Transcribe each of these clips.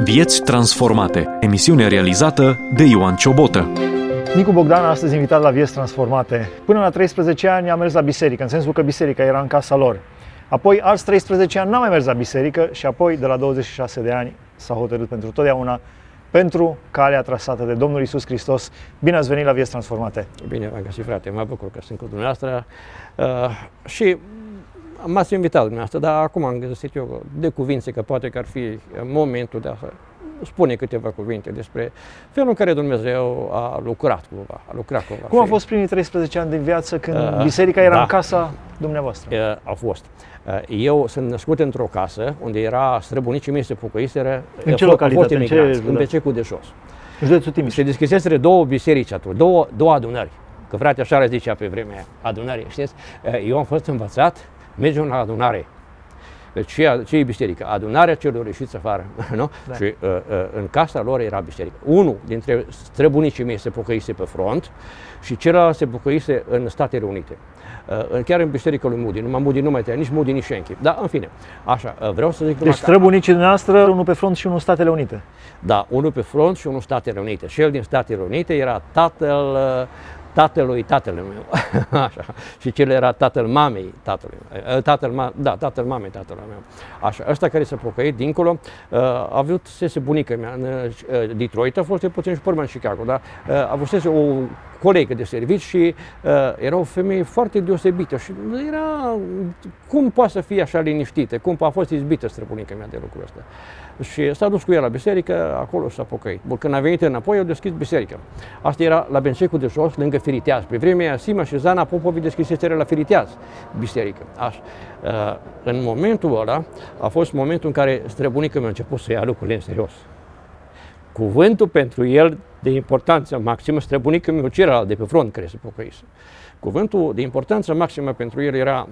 Vieți transformate. Emisiune realizată de Ioan Ciobotă. Nicu Bogdan, astăzi invitat la Vieți transformate. Până la 13 ani am mers la biserică, în sensul că biserica era în casa lor. Apoi, alți 13 ani n-am mai mers la biserică și apoi, de la 26 de ani, s-a hotărât pentru totdeauna pentru calea trasată de Domnul Iisus Hristos. Bine ați venit la Vieți transformate! Bine v-am găsit, frate, mă bucur că sunt cu dumneavoastră și m-ați invitat dumneavoastră, dar acum am găsit eu de cuvinte că poate că ar fi momentul de a spune câteva cuvinte despre felul în care Dumnezeu a lucrat cumva. Cum a fost primii 13 ani din viață când biserica era în casa dumneavoastră? A fost. Eu sunt născut într-o casă unde era străbunicii mei se pocăiseră. În ce localitate? În Bececul de Jos. În județul Timiș. Se deschiseseră două biserici atunci, două adunări. Că frate așa le zicea pe vremea aia, adunări, știți? Eu am fost învățat, mergem la adunare. Deci ce e biserica? Adunarea celor ieșiți afară, nu? Da. Și în casa lor era biserica. Unul dintre străbunicii mei se pocăise pe front și celălalt se pocăise în Statele Unite. Chiar în biserica lui Moody. Numai Moody nu mai trăia, nici Moody, nici Shanky. Da, în fine, așa, vreau să zic... Deci străbunicii dumneavoastră, unul pe front și unul în Statele Unite. Da, unul pe front și unul în Statele Unite. Cel din Statele Unite era tatălui tatălui meu, așa, și cel era tatăl mamei tatălui meu, tatăl mamei tatălui meu, așa, ăsta care s-a pocăit dincolo, a avut bunica mea în Detroit, a fost puțin și pe urmă în Chicago, dar avusese o colegă de serviciu și era o femeie foarte deosebită și era, cum poate să fie așa liniștită, cum a fost izbită străbunica mea de lucrul ăsta. Și s-a dus cu el la biserică, acolo s-a pocăit. Bun, când a venit înapoi, au deschis biserica. Asta era la Bececul de Jos, lângă Firiteaz. Pe vremea aia, Sima și Zana Popovi deschiseseră la Firiteaz biserică. Așa. În momentul ăla, a fost momentul în care străbunica mea a început să ia lucrurile în serios. Cuvântul pentru el de importanță maximă, străbunica mea celălalt de pe front care se pocăise. Cuvântul de importanță maximă pentru el era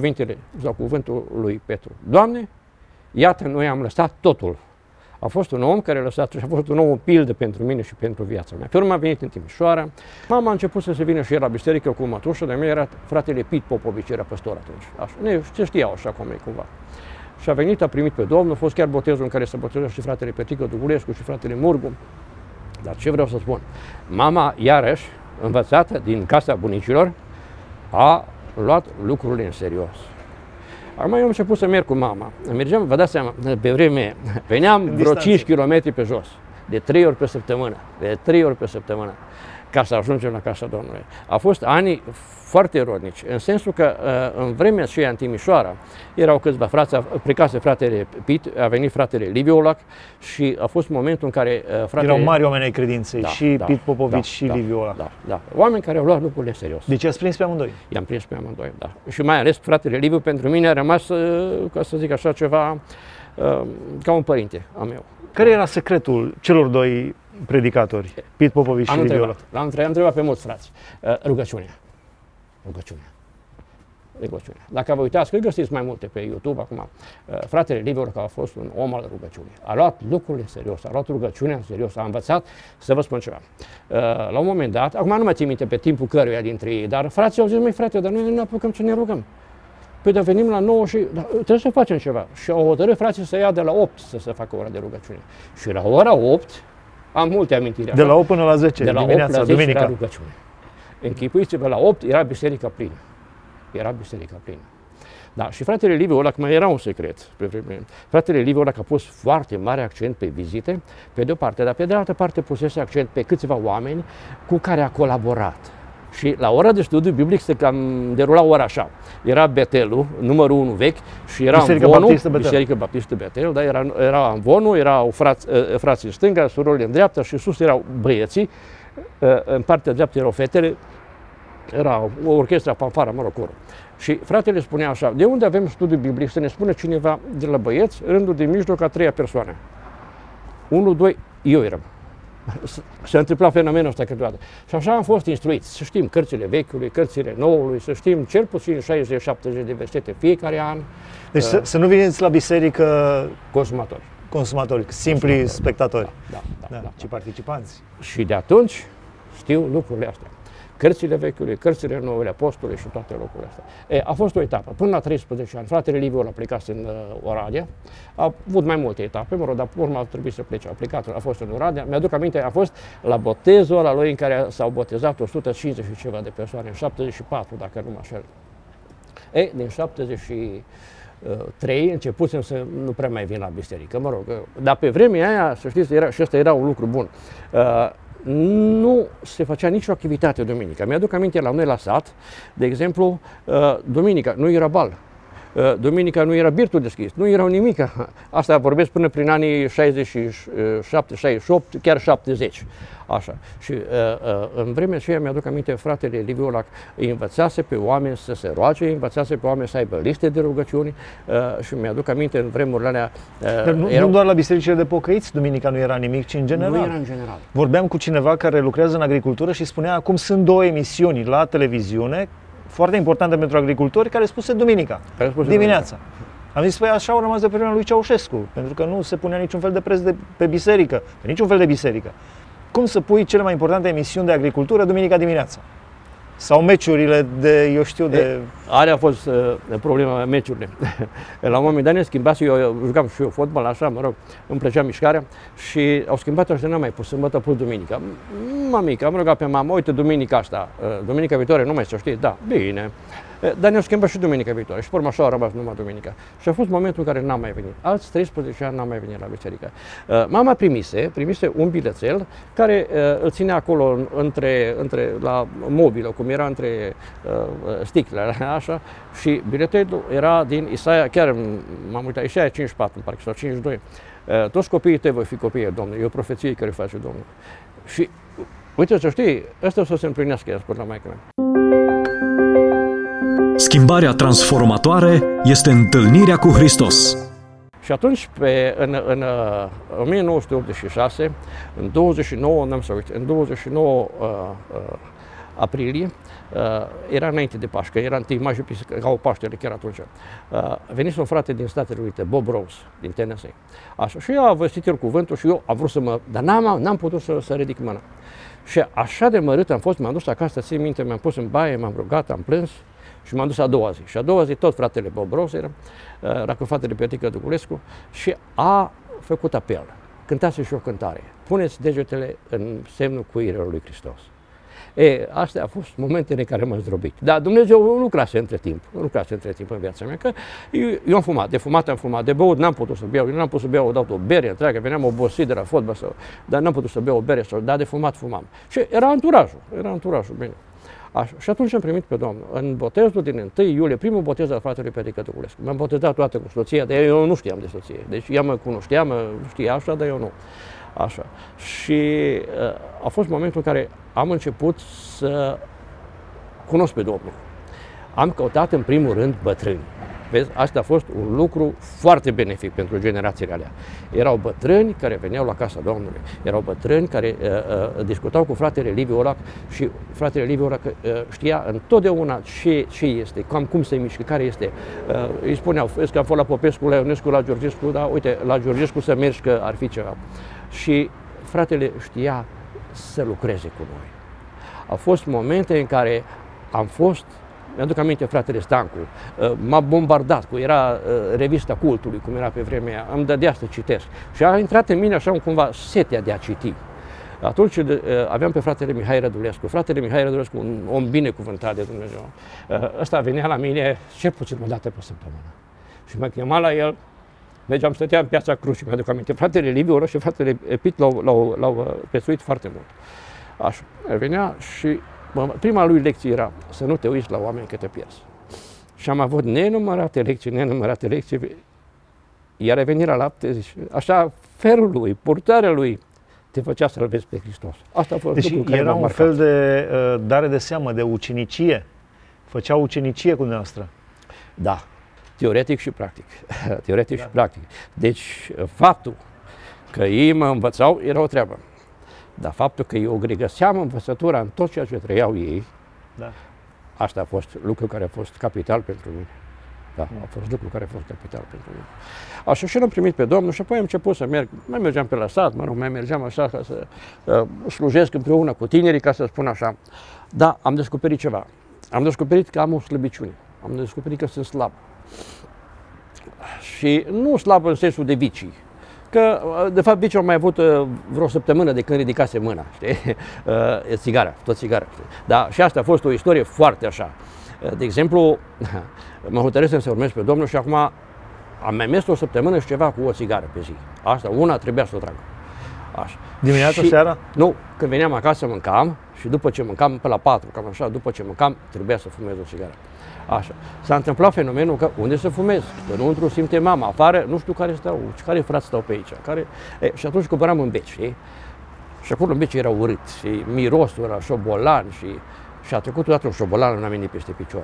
cuvântul lui Petru. Doamne, iată, noi am lăsat totul. A fost un om care a lăsat și a fost un om o pildă pentru mine și pentru viața mea. Pe urmă a venit în Timișoara. Mama a început să se vină și el la biserică cu mătușă, de-a mea era fratele Pit Popovici, era păstor atunci. Așa, se știau așa cum e cumva. Și a venit, a primit pe Domnul, a fost chiar botezul în care se boteză și fratele Petică Dugulescu și fratele Murgu. Dar ce vreau să spun? Mama, iarăși, învățată din casa bunicilor, a luat lucrurile în serios. Acum eu am început să merg cu mama. Mergeam, vă dați seama, pe vreme, veneam vreo 5 km pe jos, de 3 ori pe săptămână, ca să ajungem la casa Domnului. Au fost ani foarte rodnici, în sensul că în vremea aceea în Timișoara erau câțiva frați, plecase fratele Pit, a venit fratele Liviu Olac și a fost momentul în care fratele... Erau mari oameni ai credinței, Pit Popovici și Liviu Olac. Da. Oameni care au luat lucrurile serios. Deci i-ați prins pe amândoi? I-am prins pe amândoi, da. Și mai ales fratele Liviu pentru mine a rămas, ca să zic așa, ceva ca un părinte al meu. Care era secretul celor doi predicatori, Pit Popovici și Liviu Olac? Am întrebat pe mulți frați. Rugăciunea. Dacă vă uitați, că găsiți mai multe pe YouTube acum, fratele Liviu Olac a fost un om al rugăciunii. A luat lucrurile în serios, a luat rugăciunea în serios, a învățat să vă spun ceva. La un moment dat, acum nu mai țin minte pe timpul căruia dintre ei, dar frații au zis, măi frate, dar noi nu ne apucăm să ne rugăm. Păi dar venim la 9 și trebuie să facem ceva. Și au hotărât frații să ia de la 8 să se facă ora de rugăciune. Și la ora 8, am multe amintiri. De la 8 până la 10, de la dimineața, 8 la 10 duminica. era rugăciune. Închipuiți-vă, la 8 era biserica plină. Da, și fratele Liviu Olac mai era un secret. Fratele Liviu Olac a pus foarte mare accent pe vizite, pe de o parte, dar pe de altă parte pusese accent pe câțiva oameni cu care a colaborat. Și la ora de studiu biblic se cam derula ora așa. Era Betelul, numărul 1 vechi, și era Biserica Baptistă Betel, da, era Amvonul, erau frații în stânga, surorile în dreapta și sus erau băieții, în partea dreaptă erau fetele, era o orchestră, fanfara, mă rog, corul. Și fratele spunea așa, de unde avem studiu biblic, să ne spună cineva de la băieți, rândul de mijloc a 3-a persoană. 1, 2, eu eram. Se întâmpla fenomenul ăsta câteodată. Și așa am fost instruiți, să știm cărțile Vechiului, cărțile Noului, să știm cel puțin 60-70 de versete fiecare an. Deci să nu veniți la biserică consumatori, simpli spectatori, da, ci participanți. Și de atunci știu lucrurile astea. cărțile Vechiului, cărțile Noului, Apostolului și toate locurile astea. A fost o etapă. Până la 13 ani, fratele Liviu a plecat în Oradea. A avut mai multe etape, mă rog, dar pe urmă a trebuit să plece. A fost în Oradea. Mi-aduc aminte, a fost la botezul ăla lui în care s-au botezat 150 și ceva de persoane, în 74, dacă nu mă înșel. Din 73 începusem să nu prea mai vin la biserică, mă rog, dar pe vremea aia, să știți, și ăsta era un lucru bun. Nu se făcea nicio activitate duminica. Mi-aduc aminte la noi la sat, de exemplu, duminica nu era bal. Duminica nu era birtul deschis, nu erau nimica. Asta vorbesc până prin anii 67, 68, chiar 70. Așa. Și în vremea aceea mi-aduc aminte, fratele Liviu Olac îi învățase pe oameni să se roage, îi învățase pe oameni să aibă liste de rugăciuni și mi-aduc aminte în vremurile alea... Nu doar la bisericile de pocăiți, duminica nu era nimic, ci în general. Nu era în general. Vorbeam cu cineva care lucrează în agricultură și spunea acum sunt două emisiuni la televiziune foarte importante pentru agricultori care spuse duminica, dimineața. Am zis, păi așa au rămas de pe vremea lui Ceaușescu, pentru că nu se punea niciun fel de preț pe biserică, pe niciun fel de biserică. Cum să pui cele mai importante emisiuni de agricultură duminica dimineața? Sau meciurile de, eu știu, de... Alea a fost problema meciurile. La un moment dat ne schimbase, eu jucam și eu fotbal, așa, mă rog, îmi plăcea mișcarea și au schimbat așa, n-am mai pus sâmbătă, pus duminica. Mamica, am rugat pe mama, uite, duminica asta, duminica viitoare, nu mai să știi, da, bine. Dar ne-au schimbat și duminica viitoare și pe urmă așa a rămas numai duminica. Și a fost momentul în care n-am mai venit. Alți 13 ani n-am mai venit la biserică. Mama primise un bilețel care îl ținea acolo la mobilă, cum era între sticle, așa, și bilețelul era din Isaia, chiar m-am uitat, Isaia 54, parcă, sau 52. Toți copiii tăi voi fi copiii Domnului, e o profeție care face Domnul. Și uite, să știi, ăsta o să se împlinească, i-a spus la maică mea. Schimbarea transformatoare este întâlnirea cu Hristos. Și atunci, în 1986, în 29, în 29 aprilie, era înainte de Pașcă, era 1 mai, ca o Paștere chiar atunci. Venise un frate din Statele Unite, Bob Rose, din Tennessee. Așa, și eu am văzut el cuvântul și eu am vrut dar n-am putut să ridic mâna. Și așa de mărât am fost, m-am dus acasă, țin minte, m-am pus în baie, m-am rugat, am plâns și m-am dus a doua zi. Și a doua zi tot fratele Bob Rose era cu fratele Petrică Duculescu și a făcut apel. Cântase și o cântare. Puneți degetele în semnul cuirilor lui Hristos. Astea au fost momentele în care m-am zdrobit. Dar Dumnezeu nu lucrase între timp în viața mea, că eu am fumat, am fumat, de băut n-am putut să beau, eu n-am putut să beau odată o bere întreagă, veneam obosit de la fotbal, dar n-am putut să beau o bere, dar de fumat fumam. Și era anturajul, bine. Așa. Și atunci am primit pe Domnul. În botezul din 1 iulie, primul botez al fratelui Petrică Duculescu. M-am botezat toată cu soția, dar eu nu știam de soție. Deci ea mă cunoștea, mă știa așa, dar eu nu. Așa. Și a fost momentul în care am început să cunosc pe Domnul. Am căutat în primul rând bătrâni. Vezi, asta a fost un lucru foarte benefic pentru generațiile alea. Erau bătrâni care veneau la casa Domnului, erau bătrâni care discutau cu fratele Liviu Olac și fratele Liviu Olac știa întotdeauna ce este, cum se mișcă, care este. Îi spuneau, vezi că am fost la Popescu, la Ionescu, la Georgescu, dar uite, la Georgescu să mergi că ar fi ceva. Și fratele știa să lucreze cu noi. Au fost momente în care am fost, mi-aduc aminte, fratele Stancu, m-a bombardat cu, era revista Cultului, cum era pe vremea aia, îmi dădea să citesc. Și a intrat în mine așa cumva setea de a citi. Atunci aveam pe fratele Mihai Rădulescu. Fratele Mihai Rădulescu, un om binecuvântat de Dumnezeu. Ăsta venea la mine cel puțin o dată pe săptămână. Și mă chema la el, mergeam, stăteam în Piața Crucii, mi-aduc aminte. Fratele Liviu Olac și fratele Pit l-au pesuit foarte mult. Așa, venea și prima lui lecție era să nu te uiți la oameni că te pierzi. Și am avut nenumărate lecții, iar revenirea la lapte, zici, așa, felul lui, purtarea lui, te făcea să-L vezi pe Hristos. Asta a fost deci lucru care era m-a un marcat. fel de dare de seamă, de ucenicie. Făcea ucenicie cu dumneavoastră. Da, teoretic și practic. Teoretic și practic. Deci, faptul că ei mă învățau era o treabă. Dar faptul că eu găseam învățătura în tot ceea ce trăiau ei, asta a fost lucru care a fost capital pentru mine. Da, a fost lucru care a fost capital pentru mine. Așa și l-am primit pe Domnul și apoi am început să merg, mai mergeam pe la sat, mai mergeam așa ca să slujesc împreună cu tinerii, ca să spun așa. Da, am descoperit ceva. Am descoperit că am o slăbiciune. Am descoperit că sunt slab. Și nu slab în sensul de vicii. Că, de fapt, viciul am mai avut vreo săptămână de când ridicase mâna, știi? Țigara, tot țigara, știi? Dar și asta a fost o istorie foarte așa. De exemplu, mă hotărâsem să urmez pe Domnul și acum am mai mers o săptămână și ceva cu o țigară pe zi. Asta, una trebuia să o trag. Așa. Dimineața, seara? Nu, când veneam acasă mâncam și după ce mâncam, pe la 4, cam așa, după ce mâncam, trebuia să fumez o țigară. Așa. S-a întâmplat fenomenul că unde să fumez? Că înăuntru simte mama, afară, nu știu care stau, care frați stau pe aici. Și atunci coboram în beci, știi? Și acolo în beci era urât și mirosul era șobolan și a trecut odată un șobolan în a venit peste picior.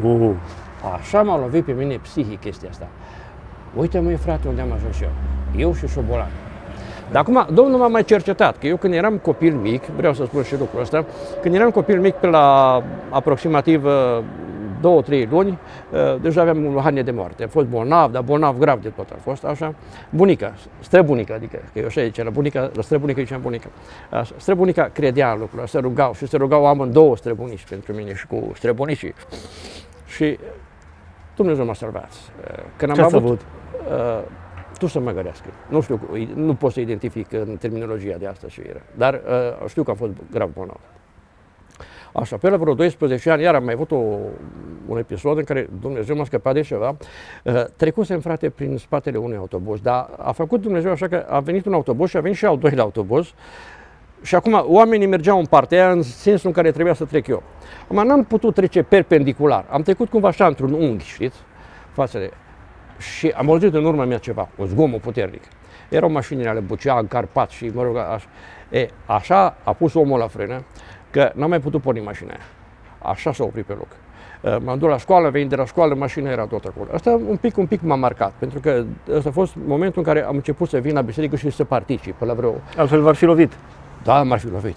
Așa m-a lovit pe mine psihic chestia asta. Uite, măi, frate, unde am ajuns eu și șobolan. Dar acum, Domnul m-a mai cercetat, că eu când eram copil mic, vreau să spun și lucrul ăsta, când eram copil mic pe la aproximativ 2-3 luni, deja aveam o hanie de moarte. A fost bolnav, dar bolnav grav de tot a fost, așa. Bunica, străbunica, adică, că eu așa zicea, bunica, la străbunică ziceam bunica. Așa, străbunica credea în lucrul ăsta, se rugau amândouă străbunici pentru mine și cu străbunicii. Și Dumnezeu m-a salvat. Când am avut, tu să mă gărească. Nu știu, nu pot să identific în terminologia de asta ce era, dar știu că am fost grav bolnav. Așa, pe la vreo 12 ani, iar am mai avut un episod în care Dumnezeu m-a scăpat de ceva. Trecusem, frate, prin spatele unui autobuz, dar a făcut Dumnezeu așa că a venit un autobuz și a venit și al doilea autobuz. Și acum oamenii mergeau în partea aia în sensul în care trebuia să trec eu. Acum n-am putut trece perpendicular, am trecut cumva așa într-un unghi, știți, față de... Și am auzit în urma mea ceva, un zgomot puternic. Erau mașinile ale bucea, în Carpați și mă rog, așa. Așa a pus omul la frână, că n-am mai putut porni mașina aia. Așa s-a oprit pe loc. M-am dus la școală, venind de la școală, mașina era tot acolo. Asta un pic m-a marcat, pentru că ăsta a fost momentul în care am început să vin la biserică și să particip la vreo... Altfel v-ar fi lovit. Da, m-ar fi lovit.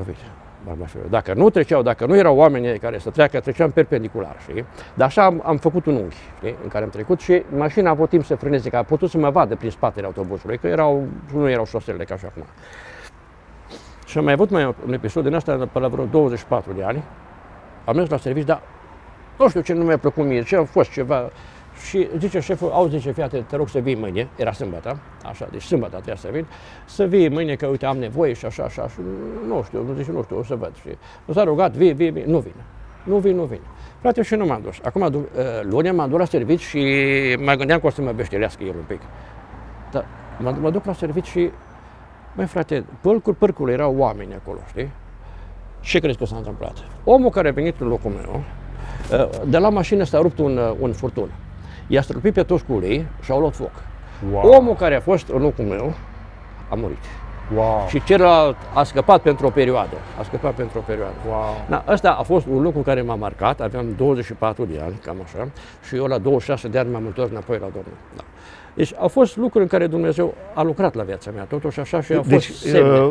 Dacă nu treceau, dacă nu erau oamenii care să treacă, treceam perpendicular, știi? Dar așa am făcut un unghi, știi? În care am trecut și mașina a avut timp să frâneze, că a putut să mă vadă prin spatele autobuzului, că nu erau șoselele ca și acum. Și am mai avut un episod din asta pe la vreo 24 de ani. Am mers la serviciu, dar nu știu ce nu mi-a plăcut mie, ce a fost ceva. Și zice șeful, zice, fiate, te rog să vii mâine, era sâmbătă, așa, deci sâmbătă trebuia să vin, să vii mâine, că uite, am nevoie și așa, și nu știu, o să văd. Și s-a rugat, vii, nu vin. Frate, și nu m-am dus. Acum, luni m-am dus la serviciu și mă gândeam că o să mă beștelească el un pic. Dar mă duc la serviciu și, măi frate, pârcul erau oameni acolo, știi? Ce crezi că s-a întâmplat? Omul care a venit în locul meu, de la mașină s-a rupt un furtun. I-a strălpit pe toți cu ulei și au luat foc. Wow. Omul care a fost în locul meu a murit. Wow. Și celălalt a scăpat pentru o perioadă. Wow. Da, ăsta a fost un lucru care m-a marcat. Aveam 24 de ani, cam așa, și eu la 26 de ani m-am întors înapoi la Domnul. Da. Deci au fost lucruri în care Dumnezeu a lucrat la viața mea, totuși așa, și a fost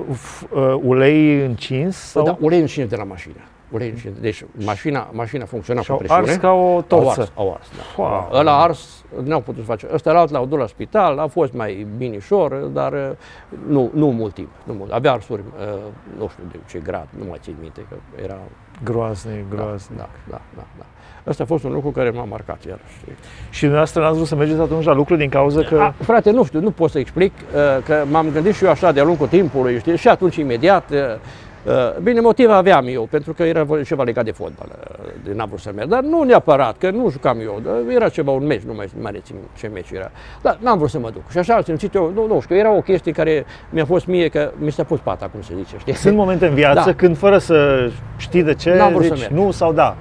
ulei încins? Sau? Da, ulei încins de la mașină. Deci mașina funcționa cu presiune. Ars ca o torță. Au ars, da. Wow. Ăla ars n-au putut face. Ăsta alt l-au dus la spital, a fost mai binișor, dar nu mult timp. Avea arsuri, nu știu de ce grad, nu mai țin minte, că era... Groaznic. Da. Ăsta a fost un lucru care m-a marcat iarăși. Și dumneavoastră n-ați vrut să mergeți atunci la lucru din cauza că... Frate, nu știu, nu pot să explic, că m-am gândit și eu așa de-a lungul timpului, știi, și atunci imediat... Bine, motiv aveam eu, pentru că era ceva legat de fotbal, n-am vrut să merg, dar nu neapărat, că nu jucam eu, era ceva, un meci, nu mai rețin ce meci era, dar n-am vrut să mă duc. Și așa am simțit eu, nu știu, era o chestie care mi-a fost mie, că mi s-a pus pata, cum se zice, știi? Sunt momente în viață când, fără să știi de ce, zici nu sau da.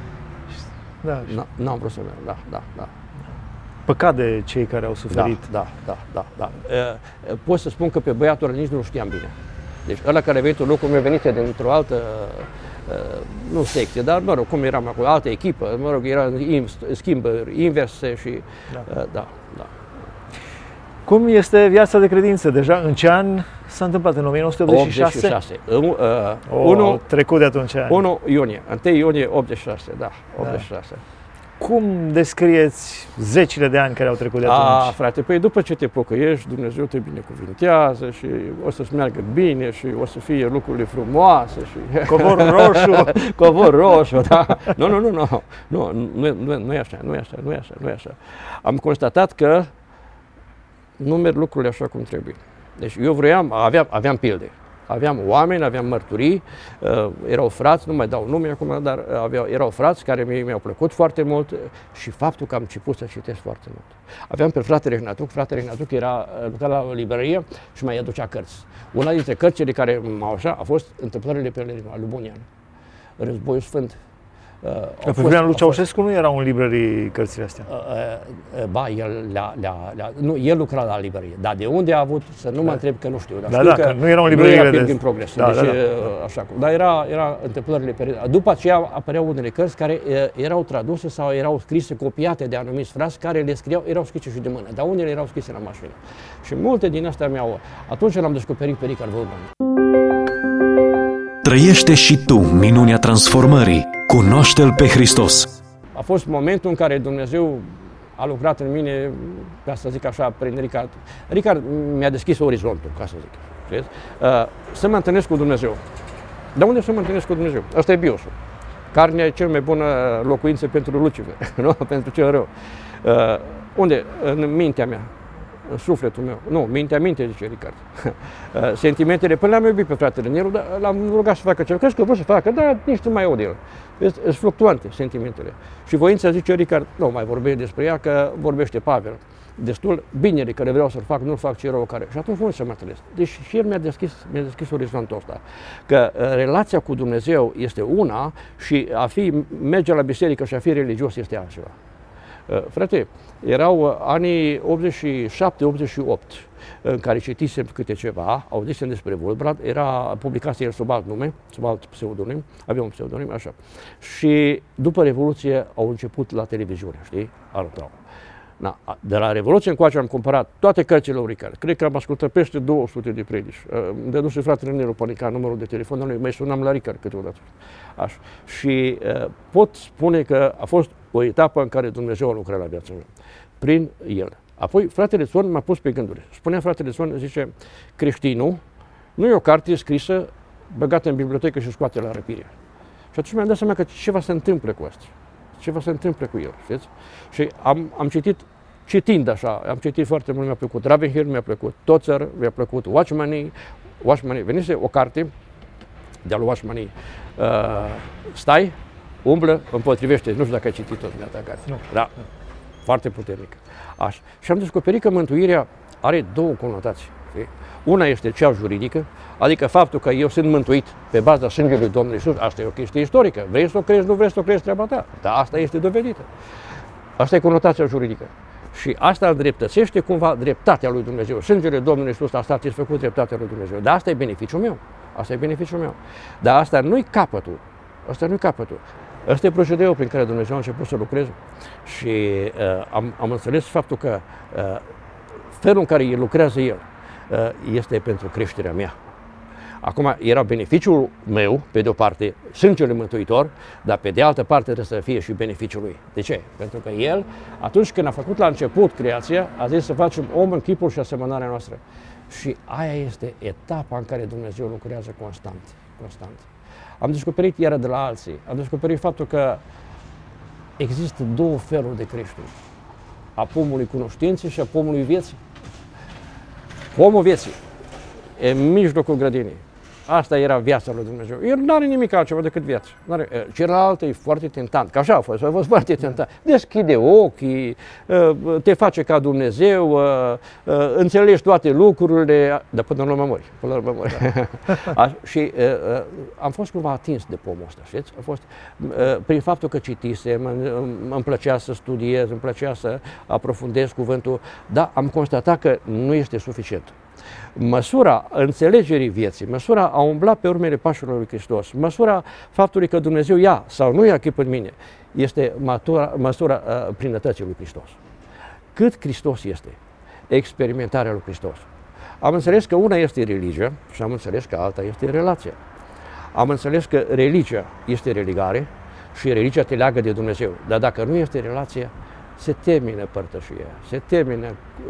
N-am vrut să merg, da. Păcat de cei care au suferit. Da. Pot să spun că pe băiatul ăla nici nu știam bine. Deci ăla care a venit în locul meu venise dintr-o altă, nu secție, dar mă rog, cum eram acolo, altă echipă, mă rog, era schimbări inverse și da. Cum este viața de credință? Deja în ce an s-a întâmplat? În 1986? 86. Trecut de atunci ani. 1 iunie 86, da, 86. Cum descrieți zecile de ani care au trecut de atunci? Frate, păi după ce te pocăiești, Dumnezeu te binecuvintează și o să-ți meargă bine și o să fie lucrurile frumoase și... Covorul roșu! Covor roșu, da. Nu e așa. Am constatat că nu merg lucrurile așa cum trebuie. Deci eu aveam pilde. Aveam oameni, aveam mărturii, erau frați, nu mai dau nume acum, dar erau frați care mi-au plăcut foarte mult și faptul că am început să citesc foarte mult. Aveam pe fratele Ignatuc lucra la o librărie și mai aducea cărți. Una dintre cărțile care a fost Întâmplările pelerinilor, al lui Bunian, Războiul Sfânt. Pe vremea lui Ceaușescu nu erau în librării cărțile astea? Ba, el lucra la librărie, dar de unde a avut, să nu mă întreb că nu știu. Dar știu că nu erau în librările de... în progres. Așa, dar era Întâmplările pelerinilor. După aceea apăreau unele cărți care erau traduse sau erau scrise, copiate de anumiți frați care le scriau, erau scrise și de mână, dar unele erau scrise la mașină. Și multe din astea atunci l-am descoperit pe Richard Wurmbrand. Trăiește și tu minunea transformării. Cunoaște-L pe Hristos. A fost momentul în care Dumnezeu a lucrat în mine, ca să zic așa, prin Richard. Richard mi-a deschis orizontul, ca să zic. Să mă întâlnesc cu Dumnezeu. Dar unde să mă întâlnesc cu Dumnezeu? Asta e biosul. Carnea e cea mai bună locuință pentru Lucifer, nu? Pentru cel rău. Unde? În mintea mea. În sufletul meu. Nu, minte, zice Richard. Sentimentele, până l-am iubit pe fratele Nelu, dar l-am rugat să facă ceva. Crezi că vreau să facă, dar nici nu mai aud el. Sunt fluctuante sentimentele. Și voința, zice Richard, nu mai vorbește despre ea, că vorbește Pavel. Destul, binele care vreau să-l fac, nu-l fac ce rău care. Și atunci unde să mă întâlnesc? Deci și el mi-a deschis orizontul ăsta. Că relația cu Dumnezeu este una și merge la biserică și a fi religios este altceva. Frate, erau anii 87-88 în care citisem câte ceva, auzisem despre Wurmbrand, publicase el sub alt nume, sub alt pseudonim, avea un pseudonim, așa. Și după Revoluție au început la televiziune, știi? Arătau. De la Revoluție încoace am cumpărat toate cărțile lui Richard. Cred că am ascultat peste 200 de predici. Îmi dăduse fratele Nelu Pănica numărul de telefon, dar mai sunam la Richard câteodată. Așa. Și pot spune că a fost o etapă în care Dumnezeu a lucrat la viața mea, prin el. Apoi fratele Țon m-a pus pe gânduri. Spunea fratele Țon, zice, creștinul nu e o carte scrisă, băgată în bibliotecă și scoate la răpire. Și atunci mi-am dat seama că ceva se întâmplă cu asta. Ceva se întâmplă cu el, știți? Și am citit, citind așa, am citit foarte mult, mi-a plăcut Ravenhill, mi-a plăcut Tozer, mi-a plăcut Watchmanii. Venise o carte de-a lui Watchmanii, Stai, umblă, împotrivește. Nu știu dacă ai citit-o dumneata carte. Nu. Da, foarte puternic. Așa. Și am descoperit că mântuirea are două conotații. Știi? Una este cea juridică, adică faptul că eu sunt mântuit pe baza sângelui Domnului Iisus, asta e o chestie istorică. Vrei să o crezi, nu vrei să o crezi, treaba ta. Dar asta este dovedită. Asta e conotația juridică. Și asta îndreptățește cumva dreptatea lui Dumnezeu. Sângele Domnului Iisus a satisfăcut dreptatea lui Dumnezeu. Dar asta e beneficiul meu. Asta e beneficiul meu. Dar asta nu-i capătul. Asta nu-i capătul. Ăsta e procedeul prin care Dumnezeu a început să lucreze. Și am înțeles faptul că felul în care el lucrează el este pentru creșterea mea. Acum era beneficiul meu, pe de o parte, sângele mântuitor, dar pe de altă parte trebuie să fie și beneficiul lui. De ce? Pentru că el, atunci când a făcut la început creația, a zis să facem om în chipul și asemănarea noastră. Și aia este etapa în care Dumnezeu lucrează constant. Am descoperit iară de la alții, am descoperit faptul că există două feluri de creștere. A pomului cunoștinței și a pomului vieții. Pomul vieții e în mijlocul grădinii. Asta era viața lui Dumnezeu. El nu are nimic altceva decât viață. Celălalt e foarte tentant, că așa a fost foarte tentant. Deschide ochii, te face ca Dumnezeu, înțelegi toate lucrurile, dar până la urmă mori. Și am fost cumva atins de pomul ăsta, știți? A fost prin faptul că citisem, îmi plăcea să studiez, îmi plăcea să aprofundez cuvântul, dar am constatat că nu este suficient. Măsura înțelegerii vieții, măsura a umbla pe urmele pașilor lui Hristos, măsura faptului că Dumnezeu ia sau nu ia chip în mine, este măsura plinătății lui Hristos. Cât Hristos este, experimentarea lui Hristos. Am înțeles că una este religia și am înțeles că alta este relația. Am înțeles că religia este religare și religia te leagă de Dumnezeu. Dar dacă nu este relația, se termină părtășia, se termină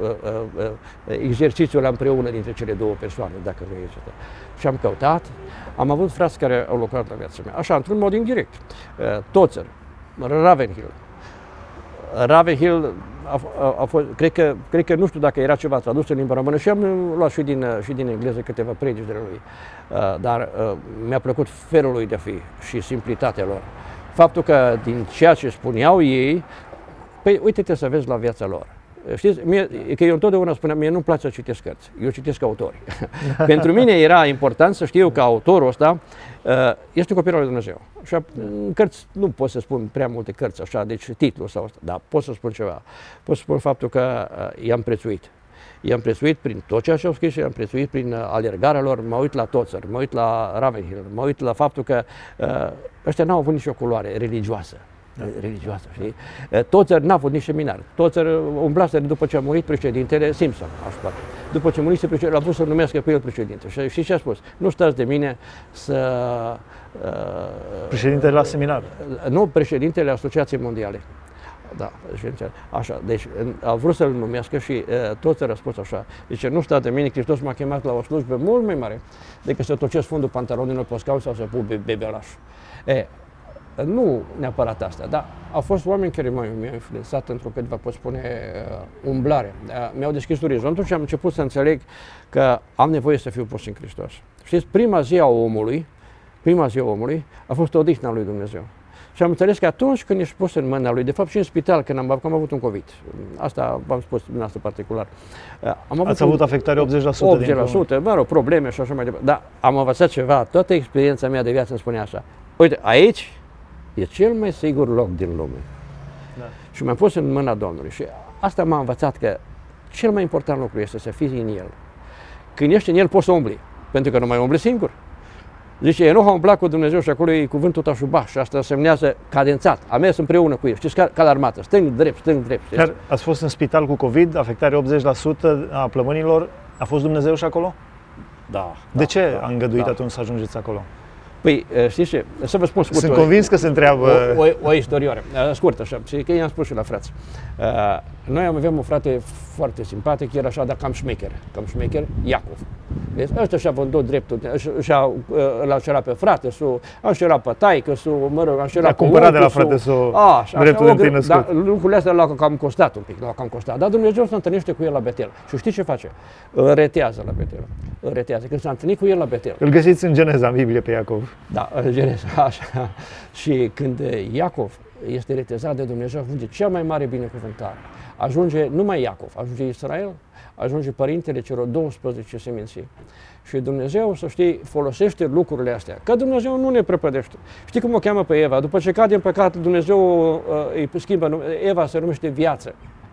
exercițiul împreună dintre cele două persoane, dacă nu este. Și am căutat, am avut frați care au lucrat la viața mea, așa, într-un mod indirect. Tozer, Ravenhill. Ravenhill a fost, cred că nu știu dacă era ceva tradus în limba română și am luat și din engleză câteva predici de la lui. Dar mi-a plăcut felul lui de a fi și simplitatea lor. Faptul că din ceea ce spuneau ei, păi uite-te să vezi la viața lor. Știți, că eu întotdeauna spuneam, mie nu-mi place să citesc cărți, eu citesc autori. Pentru mine era important să știu că autorul ăsta este un copil al lui Dumnezeu. Și cărți, nu pot să spun prea multe cărți, așa, deci titlul sau asta, dar pot să spun ceva. Pot să spun faptul că i-am prețuit. I-am prețuit prin tot ceea ce au scris și i-am prețuit prin alergarea lor, mă uit la Tozer, mă uit la Ravenhill, mă uit la faptul că ăștia n-au avut nicio culoare religioasă. Religioasă, știi? Tozer n-a avut nici seminar. Tozer umblase după ce a murit președintele Simpson, aș spune. După ce murise președintele, l-a pus să numească pe el președinte. Și știi ce a spus? Nu stați de mine să... Președintele la seminar? Nu, președintele Asociației Mondiale. Da, așa, deci a vrut să-l numească și Tozer a spus așa. Deci nu stați de mine, Hristos m-a chemat la o slujbă mult mai mare decât să tocesc fundul pantalonilor pe scaun sau să pun bebelaș. Nu neapărat asta, dar au fost oameni care m-au influențat într-o, cât vă pot spune, umblare. Mi-au deschis orizontul și am început să înțeleg că am nevoie să fiu pus în Hristos. Știți, prima zi a omului a fost odihna lui Dumnezeu. Și am înțeles că atunci când ești pus în mâna lui, de fapt și în spital, când am avut un COVID, asta v-am spus din asta particular. Ați avut afectare 80%? 80%, mă rog, probleme și așa mai departe. Dar am învățat ceva, toată experiența mea de viață îmi spune așa. Uite, aici e cel mai sigur loc din lume. Da. Și m-am pus în mâna Domnului și asta m-a învățat că cel mai important lucru este să fii în El. Când ești în El poți să umbli, pentru că nu mai umbli singur. Zice, Enoch a umblat cu Dumnezeu și acolo e cuvântul tașubaș și asta semnează cadențat. A mers împreună cu El, știți, ca la armată, stâng, drept. Chiar ați fost în spital cu COVID, afectare 80% a plămânilor, a fost Dumnezeu și acolo? Da. De ce a îngăduit atunci să ajungeți acolo? Păi, știți ce? Să vă spun scurt. Sunt convins că se întreabă... O istorioară, scurtă așa, și că i-am spus și la frați. Noi aveam un frate foarte simpatic, era așa, dar cam șmecher, Iacov. Vezi? Ăsta și-a vândut dreptul, l-a cerat pe frate, a cerat pe taică, mă rog, a cerat pe cumpărat de la frate dreptul întâi născut. Dar lucrurile astea l-au cam costat un pic, Dar Dumnezeu se întâlnește cu el la Betel. Și știi ce face? Îl retează la Betel. Când s-a întâlnit cu el la Betel. Îl găsiți în Geneza, în Biblie, pe Iacov. Da, în Geneza, așa. Și când Iacov este retezat de Dumnezeu, ajunge cea mai mare binecuvântare. Ajunge numai Iacov, ajunge Israel, ajunge părintele celor 12 seminții. Și Dumnezeu, să știi, folosește lucrurile astea. Că Dumnezeu nu ne prăpădește. Știi cum o cheamă pe Eva? După ce cade în păcat, Dumnezeu îi schimbă. Eva se numește viață.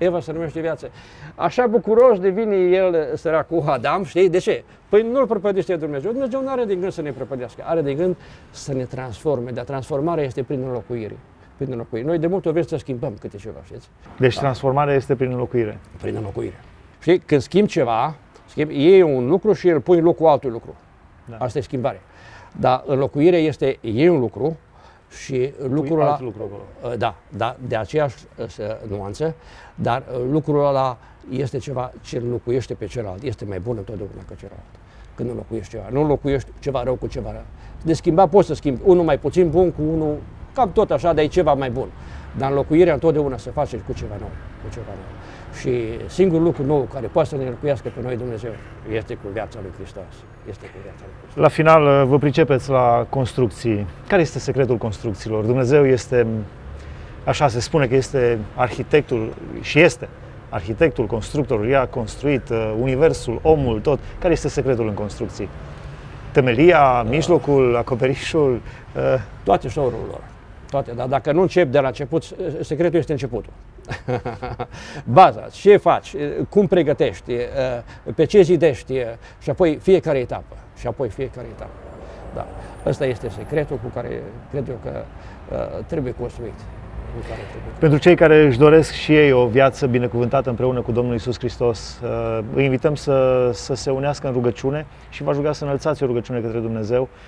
Așa bucuros devine el, săracul Adam, știi? De ce? Păi nu-l prăpădește Dumnezeu. Dumnezeu nu are de gând să ne prăpădească, are de gând să ne transforme. Dar transformarea este prin înlocuire. Noi de multe ori să schimbăm câte ceva, știți? Deci transformarea este prin înlocuire. Prin înlocuire. Știi? Când schimbi ceva, iei un lucru și îl pui în locul altui lucru. Da. Asta e schimbare. Dar înlocuirea este iei un lucru și lucrul ăla, da, de aceeași nuanță, dar lucrul ăla este ceva ce înlocuiește pe celălalt. Este mai bun întotdeauna ca celălalt. Când înlocuiești ceva. Nu înlocuiești ceva rău cu ceva rău. De schimba poți să schimbi unul mai puțin bun cu unul cam tot așa, dar e ceva mai bun. Dar înlocuirea întotdeauna se face cu ceva nou. Și singurul lucru nou care poate să ne înlocuiască pe noi Dumnezeu este cu viața lui Hristos. La final, vă pricepeți la construcții. Care este secretul construcțiilor? Dumnezeu este, așa se spune că este arhitectul și este arhitectul, constructorul. El a construit universul, omul, tot. Care este secretul în construcții? Temelia, mijlocul, acoperișul? Toate show-ul lor. Toate, dar dacă nu încep de la început, secretul este începutul. Baza, ce faci, cum pregătești, pe ce zidești și apoi fiecare etapă. Da. Ăsta este secretul cu care cred eu că trebuie construit. Pentru cei care își doresc și ei o viață binecuvântată împreună cu Domnul Iisus Hristos, îi invităm să se unească în rugăciune și v-aș ruga să înălțați o rugăciune către Dumnezeu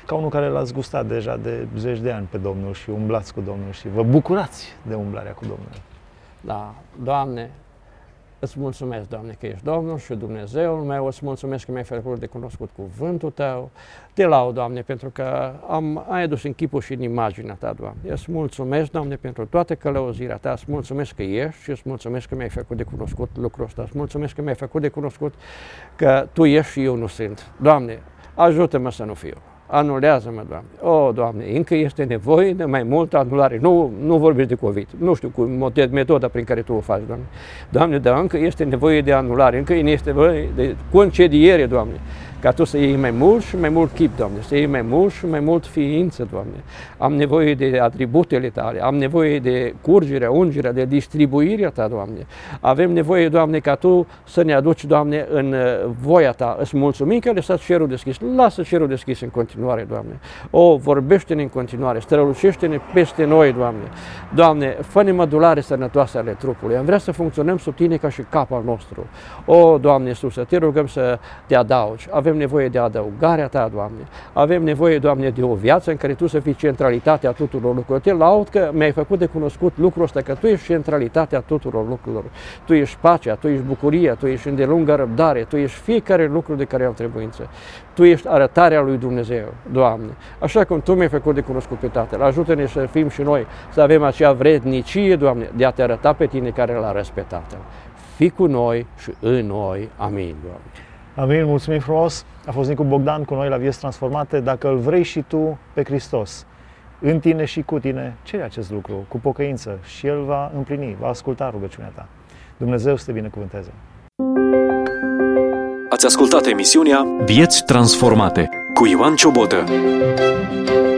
ca unul care l-ați gustat deja de zeci de ani pe Domnul și umblați cu Domnul și vă bucurați de umblarea cu Domnul. Da, Doamne, îți mulțumesc, Doamne, că ești Domnul și Dumnezeul meu, îți mulțumesc că mi-ai făcut de cunoscut cuvântul Tău. Te laud, Doamne, pentru că ai adus în chipul și în imaginea Ta, Doamne. Îți mulțumesc, Doamne, pentru toată călăuzirea Ta, îți mulțumesc că ești și îți mulțumesc că mi-ai făcut de cunoscut lucrul ăsta. Îți mulțumesc că mi-ai făcut de cunoscut că Tu ești și eu nu sunt. Doamne, ajută-mă să nu fiu. Anulează-mă, Doamne. O, Doamne, încă este nevoie de mai multă anulare. Nu vorbiți de COVID. Nu știu cu metoda prin care Tu o faci, Doamne. Doamne, dar încă este nevoie de anulare, încă este nevoie de concediere, Doamne. Ca Tu să iei mai mult și mai mult chip, Doamne, să iei mai mult și mai mult ființă, Doamne. Am nevoie de atributele Tale, am nevoie de curgerea, ungerea, de distribuirea Ta, Doamne. Avem nevoie, Doamne, ca Tu să ne aduci, Doamne, în voia Ta. Îți mulțumim că ai lăsat cerul deschis. Lasă cerul deschis în continuare, Doamne. O, vorbește-ne în continuare, strălucește-ne peste noi, Doamne. Doamne, fă-ne mădulare sănătoase ale trupului. Am vrea să funcționăm sub Tine ca și cap al nostru. O, Doamne Iisuse, Te rugăm să Te adaugi. Avem nevoie de adăugarea Ta, Doamne. Avem nevoie, Doamne, de o viață în care Tu să fii centralitatea tuturor lucrurilor. Te laud că mi-ai făcut de cunoscut lucrul ăsta, că Tu ești centralitatea tuturor lucrurilor. Tu ești pacea, Tu ești bucuria, Tu ești îndelungă răbdare, Tu ești fiecare lucru de care am trebuință. Tu ești arătarea lui Dumnezeu, Doamne. Așa cum Tu mi-ai făcut de cunoscut pe Tatăl, ajută-ne să fim și noi, să avem acea vrednicie, Doamne, de a Te arăta pe Tine care L-a răs pe Tatăl. Fii cu noi și în noi. Amin, Doamne. Amin, mulțumim frumos! A fost Nicu Bogdan cu noi la Vieți Transformate. Dacă îl vrei și tu pe Hristos, în tine și cu tine, cere acest lucru cu pocăință și El va împlini, va asculta rugăciunea ta. Dumnezeu să te binecuvânteze! Ați ascultat emisiunea Vieți Transformate cu Ioan Ciobotă.